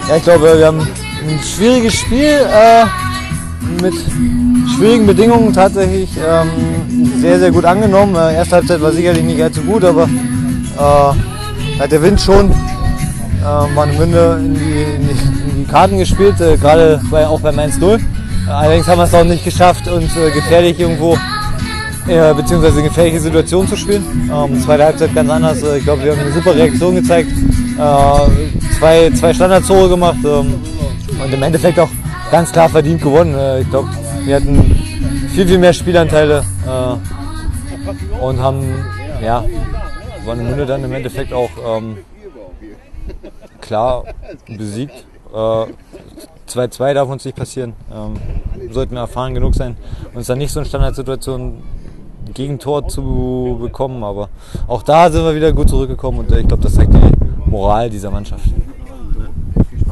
Ja, ich glaube, wir haben ein schwieriges Spiel mit schwierigen Bedingungen tatsächlich sehr, sehr gut angenommen. Erste Halbzeit war sicherlich nicht allzu gut, aber hat der Wind schon Warnemünde in die Karten gespielt, gerade auch beim 1-0. Allerdings haben wir es auch nicht geschafft, uns gefährlich irgendwo beziehungsweise gefährliche Situationen zu spielen. Zweite Halbzeit ganz anders. Ich glaube, wir haben eine super Reaktion gezeigt, zwei Standardtore gemacht und im Endeffekt auch ganz klar verdient gewonnen. Ich glaube, wir hatten viel mehr Spielanteile und haben Warnemünde dann im Endeffekt auch klar besiegt. 2-2 darf uns nicht passieren. Sollten wir erfahren genug sein, uns dann nicht so in Standardsituationen Gegentor zu bekommen. Aber auch da sind wir wieder gut zurückgekommen und ich glaube, das zeigt die Moral dieser Mannschaft.